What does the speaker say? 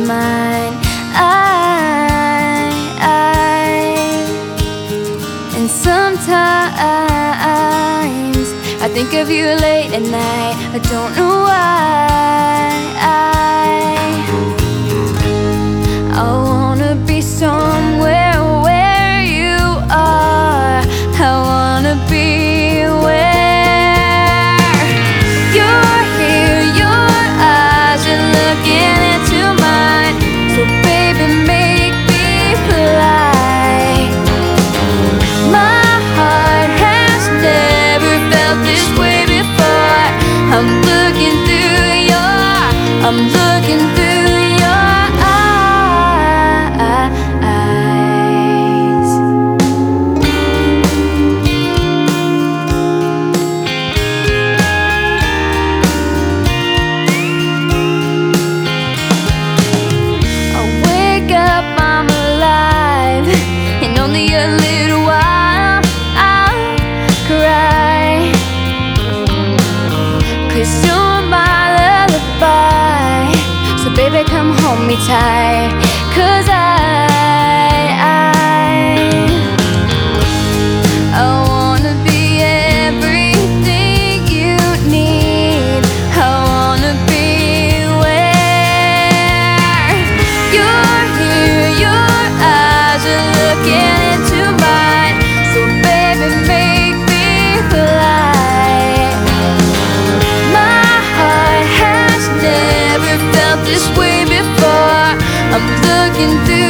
mine. And sometimes I think of you late at night. I don't know why. I wanna be somewhere where you are. I wanna be where you're here, your eyes are looking into mine. So baby, make me fly. My heart has never felt this way before. I'm looking through your eyes. I wake up, I'm alive, and only a little while I'll cry. 'Cause you're my lullaby. So baby, come hold me tight. 'Cause I wanna be everything you need. I wanna be where you're here, your eyes are looking into mine. So baby, make me fly. My heart has never felt this way before. I'm looking through